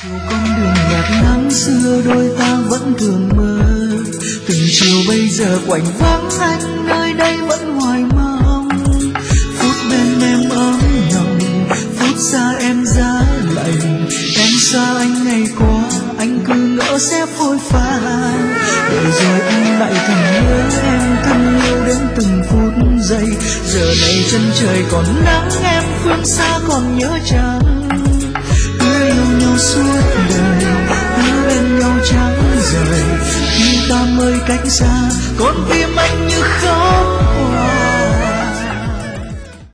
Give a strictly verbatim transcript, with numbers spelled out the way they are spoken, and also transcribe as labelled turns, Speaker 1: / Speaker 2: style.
Speaker 1: chiều con đường nhạt nắng xưa đôi ta vẫn thường mơ, từng chiều bây giờ quạnh vắng anh nơi đây vẫn hoài mong. Phút bên em ấm nồng, phút xa em giá lạnh, em xa anh ngày qua anh cứ ngỡ sẽ phôi phai, để rồi anh lại thầm nhớ em, thầm yêu đến từng phút giây. Giờ này chân trời còn nắng em phương xa còn nhớ chăng, cứ yêu nhau suốt đời, cứ bên nhau chẳng rời. Khi ta mới cách xa con tim anh như khóc hoài.